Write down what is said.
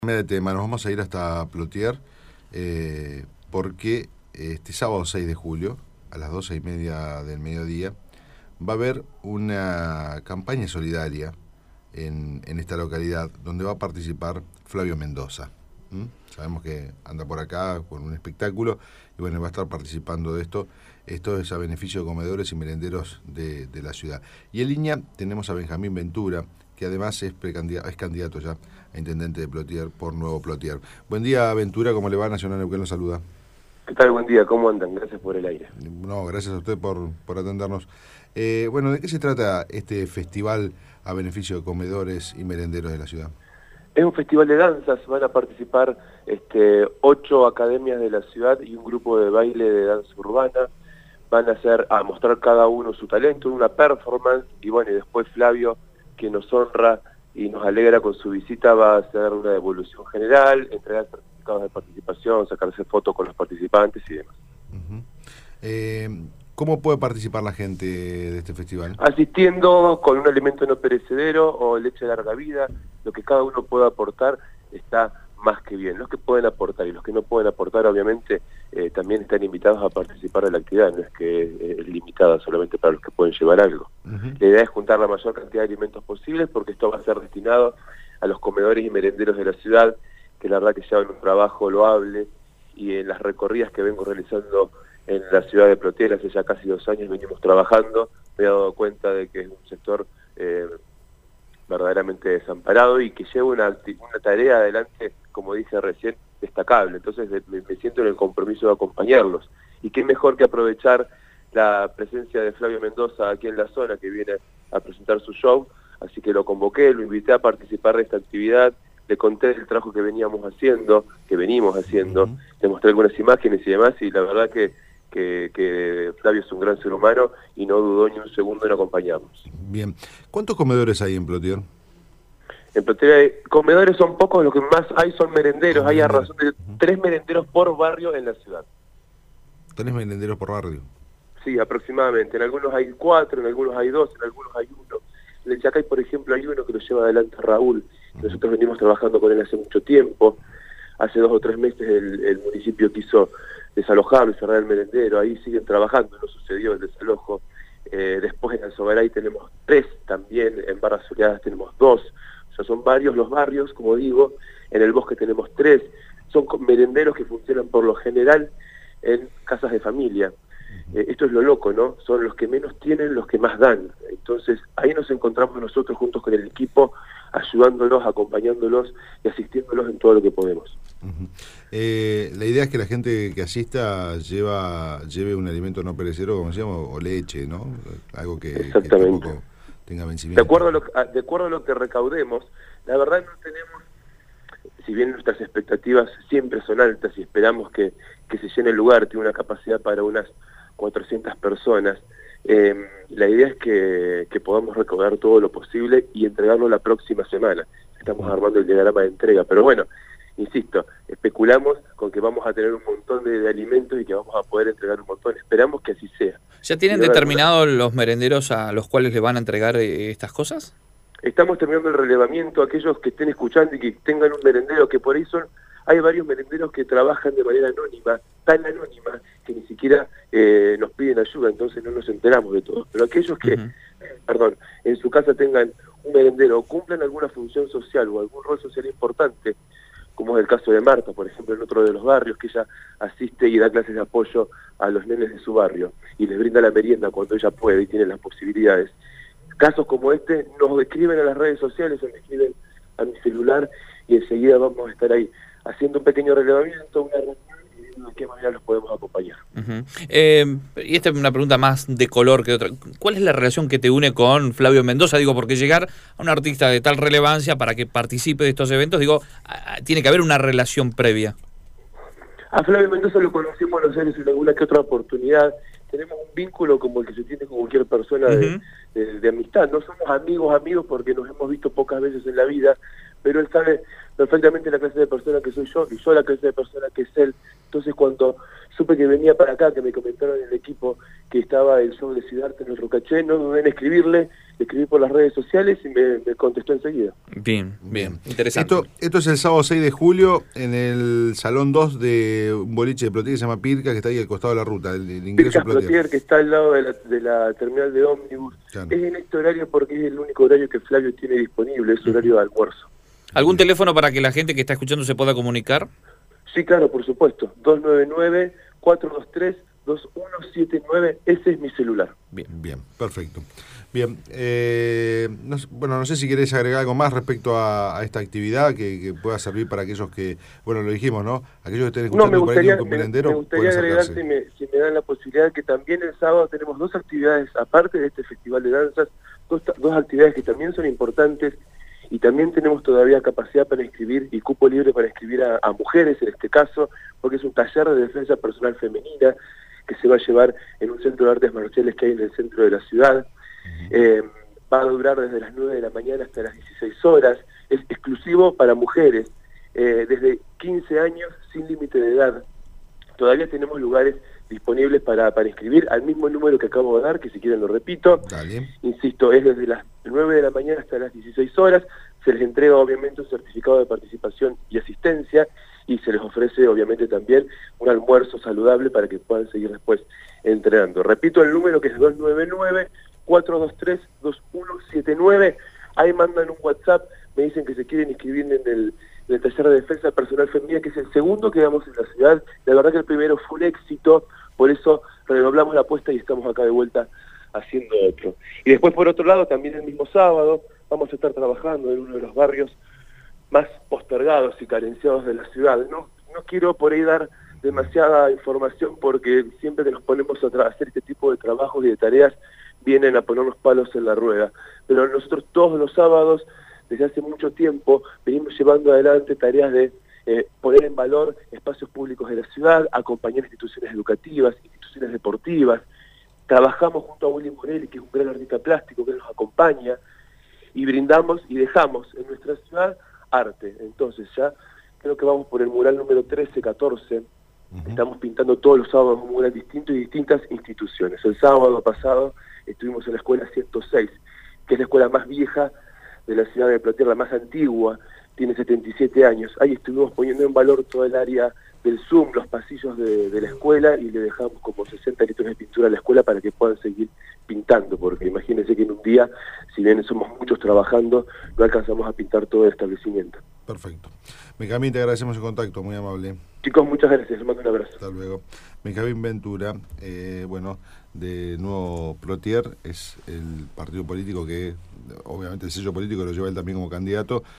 De tema, nos vamos a ir hasta Plotier porque este sábado 6 de julio a las 12:30 del mediodía va a haber una campaña solidaria en esta localidad donde va a participar Flavio Mendoza. Sabemos que anda por acá con un espectáculo y bueno, va a estar participando de esto. Esto es a beneficio de comedores y merenderos de la ciudad. Y en línea tenemos a Benjamín Ventura, que además es candidato ya a intendente de Plotier por Nuevo Plotier. Buen día, Ventura, ¿cómo le va? Nacional Neuquén lo saluda. ¿Qué tal? Buen día, ¿cómo andan? Gracias por el aire. No, gracias a usted por atendernos. Bueno, ¿de qué se trata este festival a beneficio de comedores y merenderos de la ciudad? Es un festival de danzas, van a participar 8 academias de la ciudad y un grupo de baile de danza urbana. Van a mostrar cada uno su talento, una performance, y bueno, y después Flavio, que nos honra y nos alegra con su visita, va a hacer una devolución general, entregar certificados de participación, sacarse fotos con los participantes y demás. ¿Cómo puede participar la gente de este festival? Asistiendo con un alimento no perecedero o leche de larga vida, lo que cada uno pueda aportar está más que bien. Los que pueden aportar y los que no pueden aportar, obviamente, también están invitados a participar de la actividad, no es que es limitada solamente para los que pueden llevar algo. La idea es juntar la mayor cantidad de alimentos posibles, porque esto va a ser destinado a los comedores y merenderos de la ciudad, que la verdad que llevan un trabajo loable, y en las recorridas que vengo realizando en la ciudad de Plotier hace ya casi 2 años venimos trabajando, me he dado cuenta de que es un sector verdaderamente desamparado y que lleva una tarea adelante, como dije recién, destacable. Entonces me siento en el compromiso de acompañarlos. Y qué mejor que aprovechar la presencia de Flavio Mendoza aquí en la zona, que viene a presentar su show, así que lo convoqué, lo invité a participar de esta actividad, le conté del trabajo que venimos haciendo, le mostré algunas imágenes y demás, y la verdad que Flavio es un gran ser humano y no dudó ni un segundo en acompañarnos. Bien. ¿Cuántos comedores hay en Plotier? En Plotier comedores son pocos, lo que más hay son merenderos, hay a razón de 3 merenderos por barrio en la ciudad. 3 merenderos por barrio. Sí, aproximadamente. En algunos hay 4, en algunos hay 2, en algunos hay 1. En el Chacay, por ejemplo, hay uno que lo lleva adelante Raúl. Nosotros venimos trabajando con él hace mucho tiempo. Hace 2 o 3 meses el municipio quiso desalojarlo y cerrar el merendero. Ahí siguen trabajando, no sucedió el desalojo. Después en Alzogaray tenemos 3 también, en Barras Soleadas tenemos 2. O sea, son varios los barrios, como digo. En el Bosque tenemos 3. Son merenderos que funcionan por lo general en casas de familia. Esto es lo loco, ¿no? Son los que menos tienen, los que más dan. Entonces, ahí nos encontramos nosotros juntos con el equipo, ayudándolos, acompañándolos y asistiéndolos en todo lo que podemos. La idea es que la gente que asista lleve un alimento no perecedero, como decíamos, o leche, ¿no? Algo que tampoco tenga vencimiento. De acuerdo a lo que recaudemos, la verdad no tenemos, si bien nuestras expectativas siempre son altas y esperamos que se llene el lugar, tiene una capacidad para unas 400 personas, la idea es que podamos recaudar todo lo posible y entregarlo la próxima semana. Estamos armando el diagrama de entrega, pero bueno, insisto, especulamos con que vamos a tener un montón de alimentos y que vamos a poder entregar un montón. Esperamos que así sea. ¿Ya tienen determinados los merenderos a los cuales le van a entregar estas cosas? Estamos terminando el relevamiento. Aquellos que estén escuchando y que tengan un merendero, que por ahí hay varios merenderos que trabajan de manera anónima, tan anónima que ni siquiera nos piden ayuda, entonces no nos enteramos de todo. Pero aquellos que, en su casa tengan un merendero o cumplan alguna función social o algún rol social importante, como es el caso de Marta, por ejemplo, en otro de los barrios, que ella asiste y da clases de apoyo a los nenes de su barrio y les brinda la merienda cuando ella puede y tiene las posibilidades. Casos como este nos escriben a las redes sociales o me escriben a mi celular y enseguida vamos a estar ahí haciendo un pequeño relevamiento, una reunión y viendo de qué manera los podemos acompañar. Y esta es una pregunta más de color que otra. ¿Cuál es la relación que te une con Flavio Mendoza? Digo, porque llegar a un artista de tal relevancia para que participe de estos eventos, digo, tiene que haber una relación previa. A Flavio Mendoza lo conocí en Buenos Aires en alguna que otra oportunidad. Tenemos un vínculo como el que se tiene con cualquier persona de amistad. No somos amigos porque nos hemos visto pocas veces en la vida, pero él sabe perfectamente la clase de persona que soy yo, y yo la clase de persona que es él. Entonces cuando supe que venía para acá, que me comentaron en el equipo que estaba el show de Siddhartha en el Rocaché, no dudé en escribirle, le escribí por las redes sociales y me contestó enseguida. Bien, interesante. Esto es el sábado 6 de julio en el Salón 2 de un boliche de Plotier que se llama Pirca, que está ahí al costado de la ruta, el ingreso Pirca Plotier, que está al lado de la terminal de ómnibus. Claro. Es en este horario porque es el único horario que Flavio tiene disponible, es horario de almuerzo. ¿Algún teléfono para que la gente que está escuchando se pueda comunicar? Sí, claro, por supuesto. 299-423-2179, ese es mi celular. Bien, perfecto. Bien, no sé si querés agregar algo más respecto a esta actividad que pueda servir para aquellos que, bueno, lo dijimos, ¿no? Aquellos que estén escuchando me gustaría pueden agregar, acercarse. si me dan la posibilidad, que también el sábado tenemos dos actividades, aparte de este festival de danzas, dos actividades que también son importantes, y también tenemos todavía capacidad para inscribir y cupo libre para inscribir a mujeres en este caso, porque es un taller de defensa personal femenina que se va a llevar en un centro de artes marciales que hay en el centro de la ciudad. Va a durar desde las 9 de la mañana hasta las 16 horas, es exclusivo para mujeres, desde 15 años sin límite de edad. Todavía tenemos lugares disponibles para inscribir al mismo número que acabo de dar, que si quieren lo repito. Dale. Insisto, es desde las 9 de la mañana hasta las 16 horas, se les entrega obviamente un certificado de participación y asistencia, y se les ofrece obviamente también un almuerzo saludable para que puedan seguir después entrenando. Repito el número, que es 299-423-2179, ahí mandan un WhatsApp, me dicen que se quieren inscribir en el taller de defensa personal femenina, que es el segundo que damos en la ciudad. La verdad que el primero fue un éxito, por eso redoblamos la apuesta y estamos acá de vuelta haciendo otro. Y después, por otro lado, también el mismo sábado vamos a estar trabajando en uno de los barrios más postergados y carenciados de la ciudad. No quiero por ahí dar demasiada información, porque siempre que nos ponemos a hacer este tipo de trabajos y de tareas vienen a ponernos palos en la rueda, pero nosotros todos los sábados desde hace mucho tiempo venimos llevando adelante tareas de poner en valor espacios públicos de la ciudad, acompañar instituciones educativas, instituciones deportivas. Trabajamos junto a Willy Morelli, que es un gran artista plástico que nos acompaña, y brindamos y dejamos en nuestra ciudad arte. Entonces ya creo que vamos por el mural número 13, 14, estamos pintando todos los sábados un mural distinto y distintas instituciones. El sábado pasado estuvimos en la escuela 106, que es la escuela más vieja de la ciudad de Plotier, la más antigua, tiene 77 años. Ahí estuvimos poniendo en valor todo el área del Zoom, los pasillos de la escuela, y le dejamos como 60 litros de pintura a la escuela para que puedan seguir pintando, porque imagínense que en un día, si bien somos muchos trabajando, no alcanzamos a pintar todo el establecimiento. Perfecto. Benjamín, te agradecemos el contacto, muy amable. Chicos, muchas gracias, les mando un abrazo. Hasta luego. Benjamín Ventura, de Nuevo Plotier, es el partido político que, obviamente el sello político lo lleva él también como candidato,